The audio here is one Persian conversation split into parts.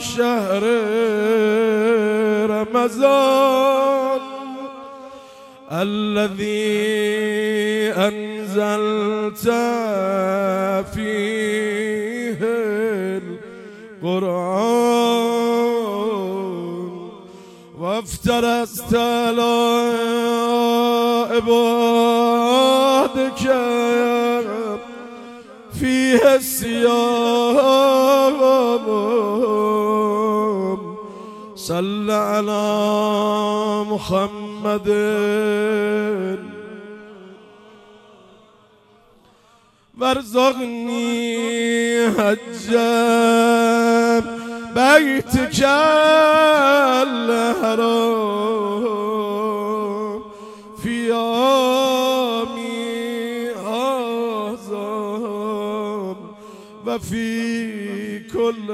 شهر رمضان الذي أنزلت فيه القرآن وافترست على عبادك فيه الصيام صل على محمد وارزقني حج بيتك الحرام في يومي هذا وفي كل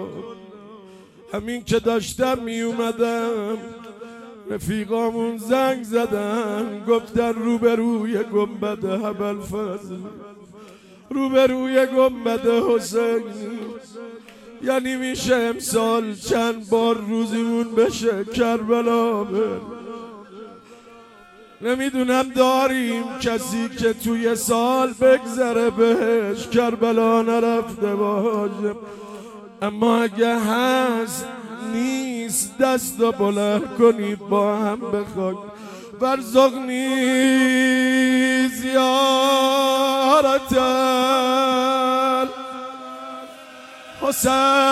همین که داشتم می اومدم رفیقامون زنگ زدن گفتن روبروی گنبد ابوالفضل روبروی گنبد حسین یعنی میشه امسال چند بار روزیمون بشه کربلا بر نمیدونم داریم کسی که توی سال بگذره بهش کربلا نرفته باشه اما اگه هست نیست دست و بلند کنید با هم بخواید وارزقنی زیارت حسین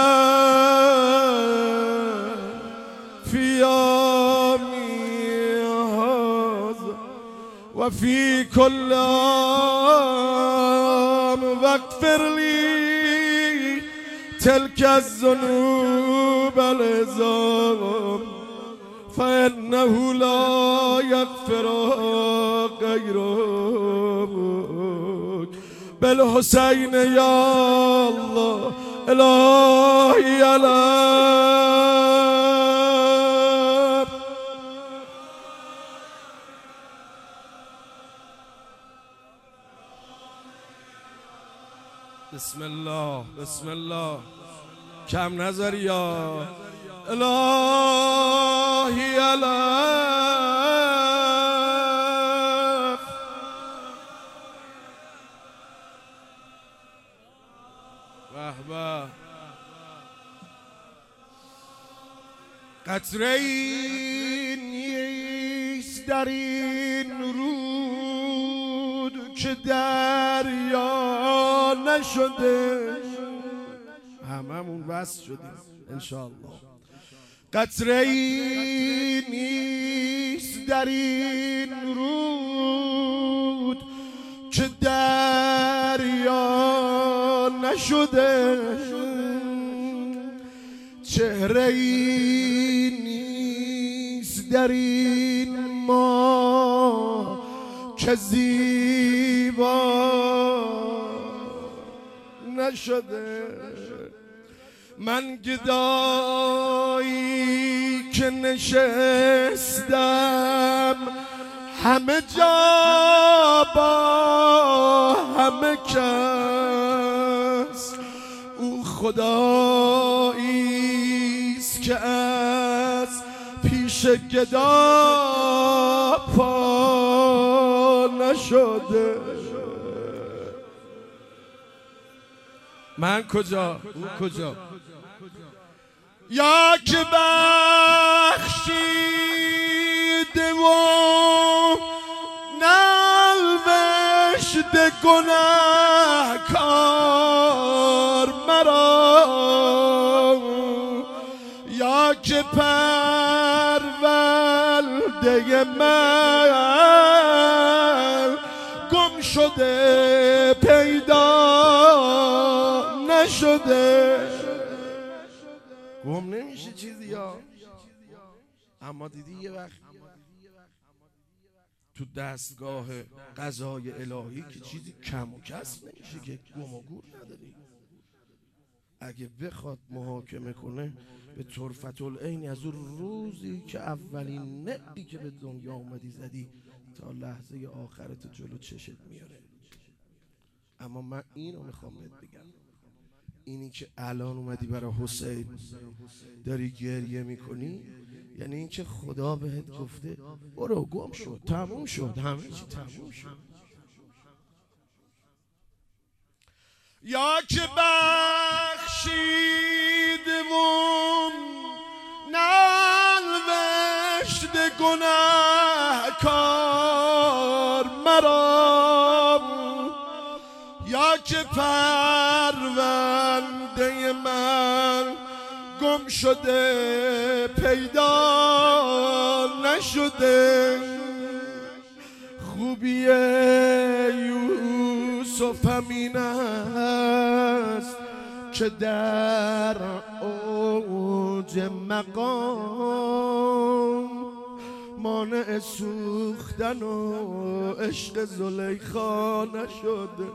فی یومی هذا و فی کل عام واغفر لی تلك الذنوب العظام فإنه لا يغفر غيرك بالحسين يا الله إلهي الأب بسم الله بسم الله کم نظر یا الهی الف وحبه قطره نیست در این رود که دریا نشده هممون وصل شدیم انشاءالله قطره نیست در این رود که دریا نشده چهره نیست در این ما که زیبا نشده من گدایی که نشستم همه جا با همه کس او خداییست که از پیش گدا پا نشده من کجا او کجا یا که بخشیده و نلوشته گناهکار مرا یا که پرورده من گم شده پیدا نشده گم نمیشه چیزی ها اما دیدی یه وقت تو دستگاه قضای الهی که چیزی کم و کسب نمیشه که گم و گور نداری اگه بخواد محاکمه کنه به طرفت العین از اون روزی که اولین نقی که به دنیا اومدی زدی تا لحظه آخرت جلو چشت میاره اما من اینو میخوام بهت بگم اینی که الان اومدی برای حسین داری گریه میکنی، یعنی این که خدا بهت گفته برو گم شد، تموم شد، همه چی تموم شد. یا که بخشیدمون ننوشت گناهکار مرا، یا که پرونده من گم شده پیدا نشده. خوبی یوسف همین است که در اوج مقام مانع سوختن و عشق زلیخا نشده.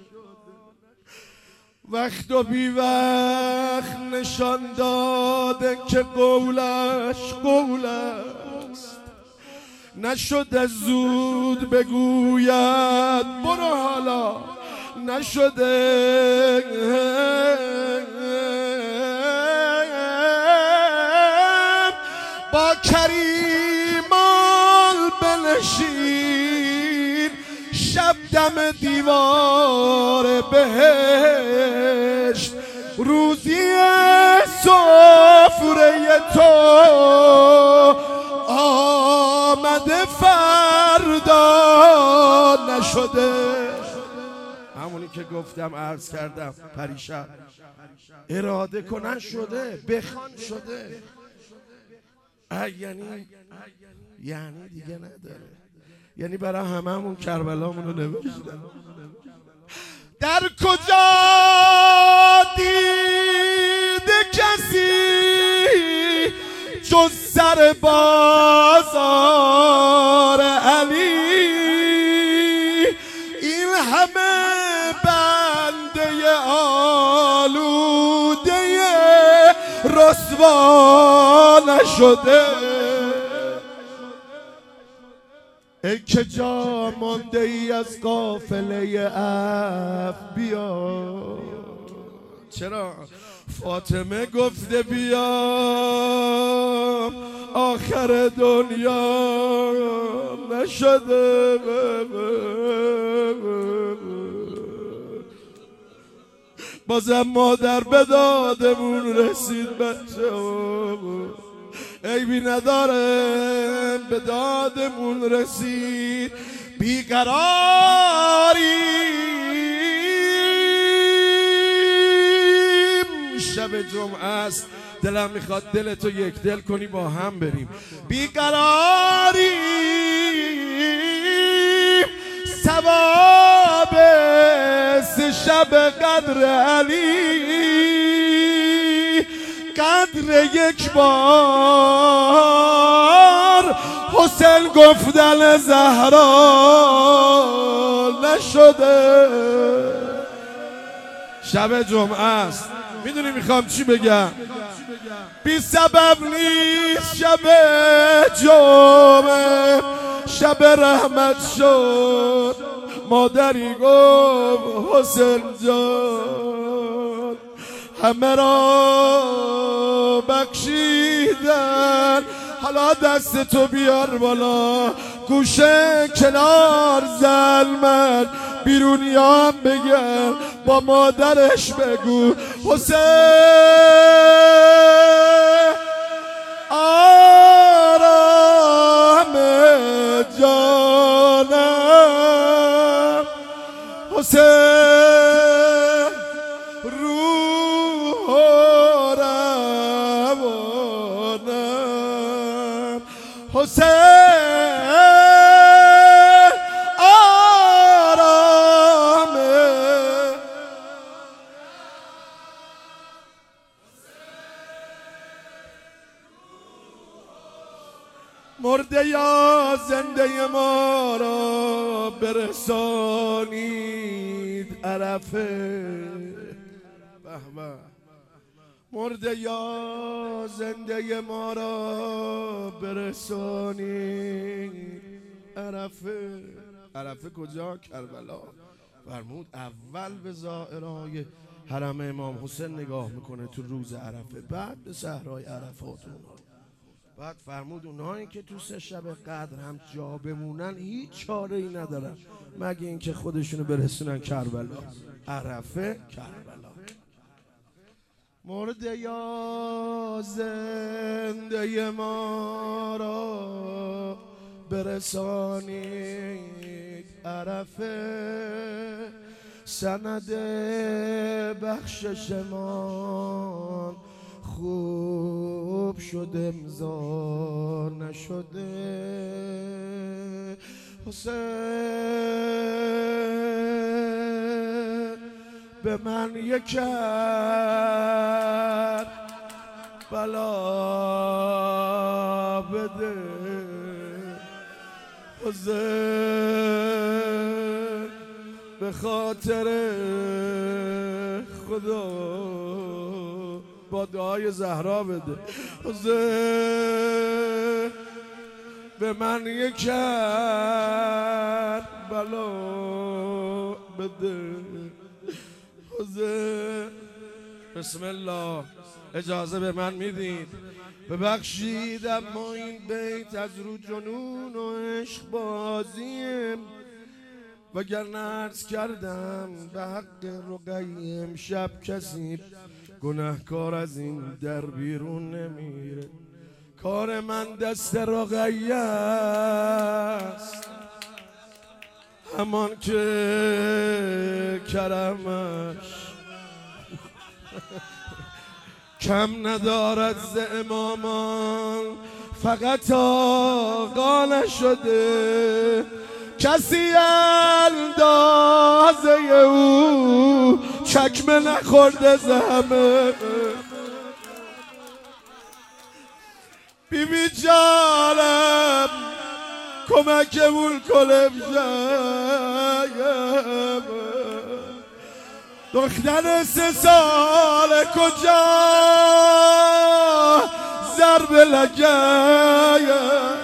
وقت و بی وقت نشان داده که قولش قول است، نشده زود بگوید برو حالا، نشده با کریمان بنشین شب دم دیوار بهشت، روزی سفره تو آمده فردا نشده. همونی که گفتم عرض کردم پریشب، اراده کنن شده، بخوان شده. یعنی دیگه نداره، یعنی برای هممون کربلامونو نوشتن. در کجا دیده کسی جز سر بازار علی، این همه بنده آلوده رسوا نشده. ای که جا مانده ای از قافله عفو بیا، چرا فاطمه گفته بیا آخر دنیا نشده. بازم مادر به دادمون رسید بچه، عیبی نداره به دادمون رسید. بیقراریم شب جمعه است، دلم میخواد دلتو یک دل کنی با هم بریم. بیقراریم ثواب شب قدر علی، قدر یک بار حسین گفتن زهرا نشده. شب جمعه است، میدونی میخوام چی بگم؟ بی سبب نیست شب جمعه، شب رحمت شد. مادری گفت حسین جان همه را بخشیدن، حالا دست تو بیار بالا، گوشه کنار زلمن بیرونیام بگم، با مادرش بگو حسین آرام جانم، حسین روح و روانم، حسین آرامه. مرده یا زنده ما را برسانید عرفه. مرده یا زنده ما را برسانید عرفه. عرفه کجا؟ کربلا. فرمود اول به زائرای حرم امام حسین نگاه میکنه تو روز عرفه، بعد به صحرای عرفات بعد فرمود اونایی که تو 3 شب قدر هم جا بمونن هیچ چاره ای ندارن مگه اینکه خودشونو برسونن کربلا. عرفه کربلا. مرده یا زنده ما را برسانید عرفه، سند بخششمان خوب شد امضا نشده. حسین به من یک بلا بده، حسین به خاطر خدا با دعای زهرا بده. حسین به من یک بلا بده. حسین بسم الله اجازه به من میدید ببخشید، اما این بیت از رو جنون و عشق بازیم، وگرنه عرض کردم به حق رقیه امشب کسی گناهکار از این در بیرون نمیره. کار من دست رقیه است، همان که کرمش کم ندارد ز امامان، فقط آقا نشده کسی اندازه او، چکمه نخورده ز همه. بیبی جانم کمکمون کنه بجایم، دختر 3 ساله کجا ضرب لگه،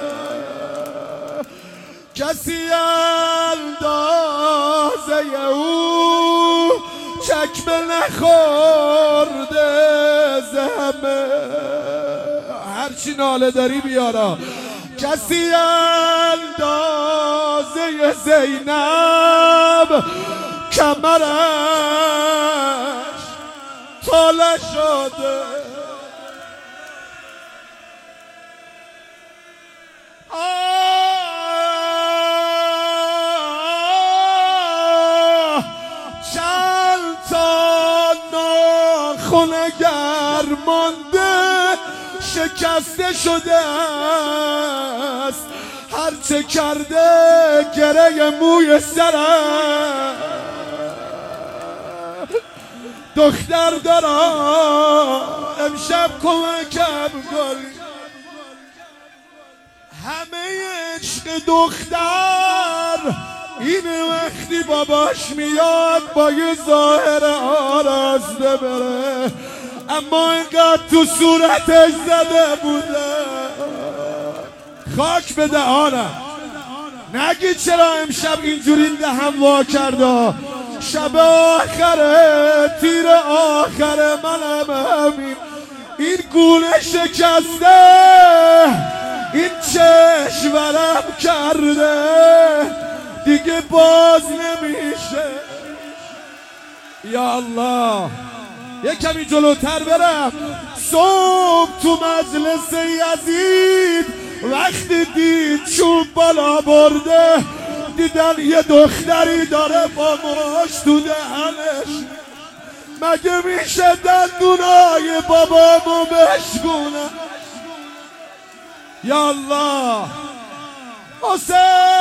کسی اندازه او چکمه نخورده زمه. هرچی ناله داری بیارا. کسی اندازه زینب کمرش تاله شده. چند تا ناخن گرمانده شکسته شده است، هرچه کرده گره موی سرم. دختر دارم امشب کمکم کنی، همه عشق دختر اینه وقتی باباش میاد با یه ظاهر آراسته بره، اما اینقدر تو صورتش زده بوده. خاک به دهانم، نگید چرا امشب اینجوری دهم وا کرده. شب آخره، تیر آخره منم همین. این گونه شکسته، این چشمرم کرده، دیگه باز نمیشه. یا الله یک کمی جلوتر برم. صبح تو مجلس یزید وقتی دید چوب بالا برده، دیدن یه دختری داره با ماش تو دهنش. مگه میشه دندونای بابامو بشکونه؟ یا الله حسین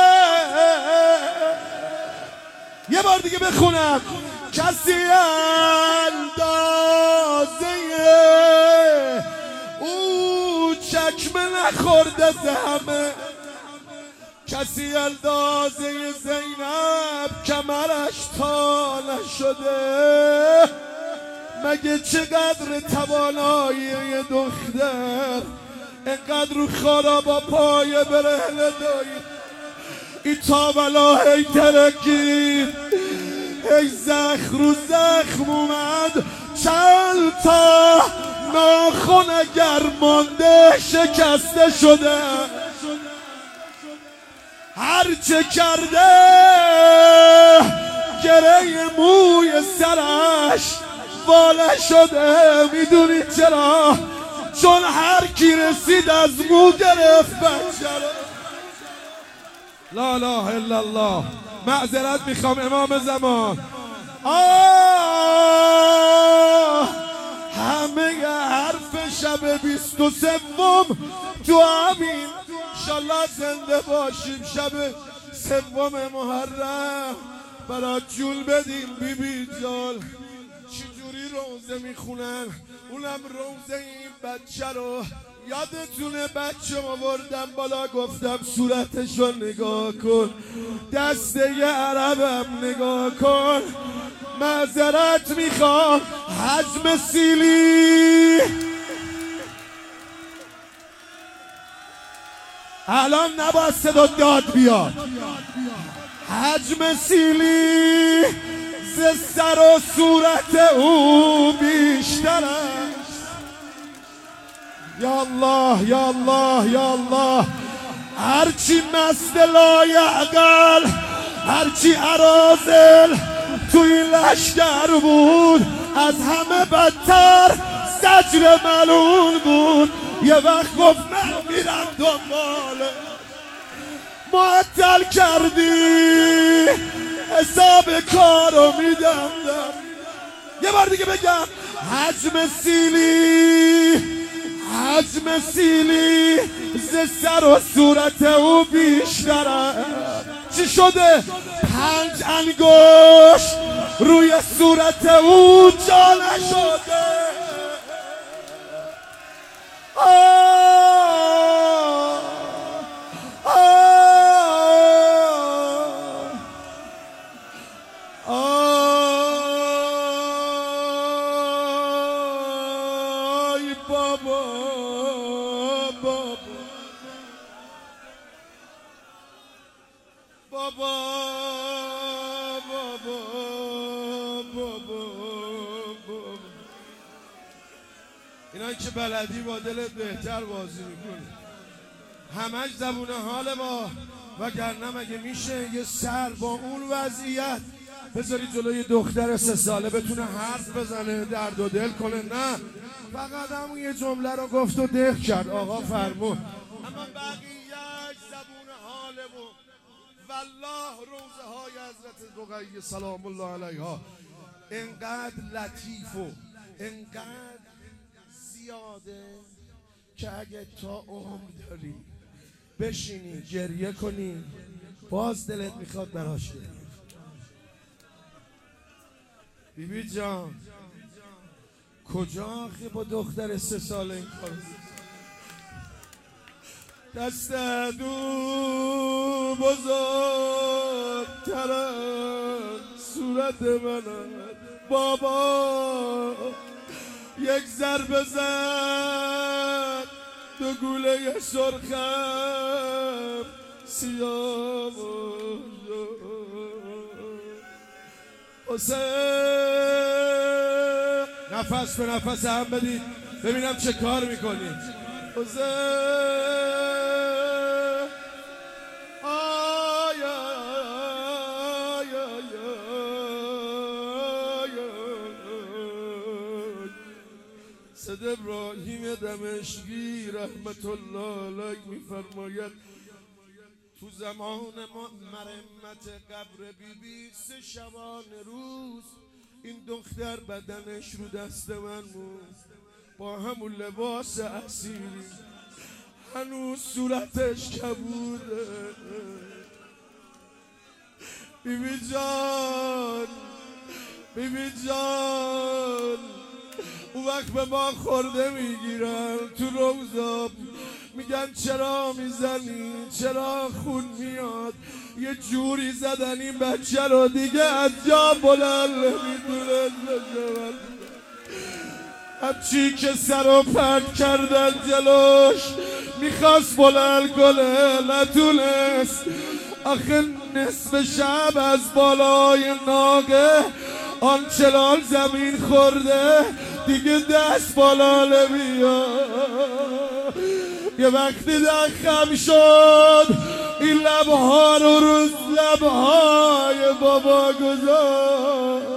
یه بار دیگه بخونم. کسی اندازه او چکمه نخورده زهمه، کسی اندازه زینب کمرش تا نشده. مگه چقدر توانایی یه دختر اینقدر رو خارا با پای برهنه دایی. این تاولا هی ترکید ای زخم رو زخم اومد چند تا ناخن اگر مانده شکسته شده، هرچه کرده گره موی سرش واله شده. میدونی چرا؟ چون هر کی رسید از مو گرفت بچه رو. لا اله الا الله. معذرت میخوام امام زمان. همه حرف شب 23 تو همین انشالله زنده باشیم. شب 3 محرم برات جول بدیم بیبی جان. چجوری روزه میخونن؟ اونم روزه این بچه رو. یادتونه بچه آوردم بالا گفتم صورتشو نگاه کن، دسته عربم نگاه کن. معذرت میخوام حجم سیلی الان نباید صدا داد بیاد. حجم سیلی ز سر و صورت او بیشتر است. یا الله یا الله یا الله. هرچی مست لایعقل، هرچی عرازل توی لشکر بود، از همه بدتر زجر ملعون بود. یه وقت گفت من میرم دنباله. معطل کردی حساب کارو میدم. یه بار دیگه بگم حجم سیلی، حجم سیلی ز سر و صورت او بیشتره. چی شده؟ 5 انگشت روی صورت او جا نشده. بابا بابا بابا بابا بابا. اینایی که بلدی با دلت بهتر بازی میکنی. همش زبونه حال ما، وگرنه مگه میشه یه سر با اون وضعیت بذاری جلوی دختر 3 ساله بتونه حرف بزنه، درد و دل کنه؟ نه، فقط همون یه جمله رو گفت و دق کرد. آقا فرمون. اما بقیه‌اش زبون حالمون. والله روزه های حضرت رقیه سلام الله علیها انقدر لطیف و انقدر زیاده که اگه تا عمر داری بشینی گریه کنی باز دلت میخواد براش بری. بیبی جان کجا آخه با دختر 3 ساله این کار؟ دست دو بزرگتر صورت منه بابا. یک ضربه زد 2 گوله سرخم سیاه حسین. نفس به نفس هم بدید ببینم چه کار میکنید. حسین سید ابراهیم دمشقی رحمت الله علیه میفرماید تو زمان مرمت قبر بیبی 3 شبانه روز این دختر بدنش رو دست من بود با همون لباس اصیلی، هنوز صورتش کبوده. بیبی جان بیبی جان اون وقت به ما خورده میگیرن تو روزا، میگن چرا میزنی، چرا خون میاد. یه جوری زدن این بچه رو دیگه از جا بلند نمیدونه. همچی که سر رو پرد کردن جلوش میخواست بلند کنه نتونست. آخه نصف شب از بالای ناگه آنچنان زمین خورده دیگه دست بالا نمیاد. یه وقتی دخم شد این لبها رو روز لبهای بابا گذاشت.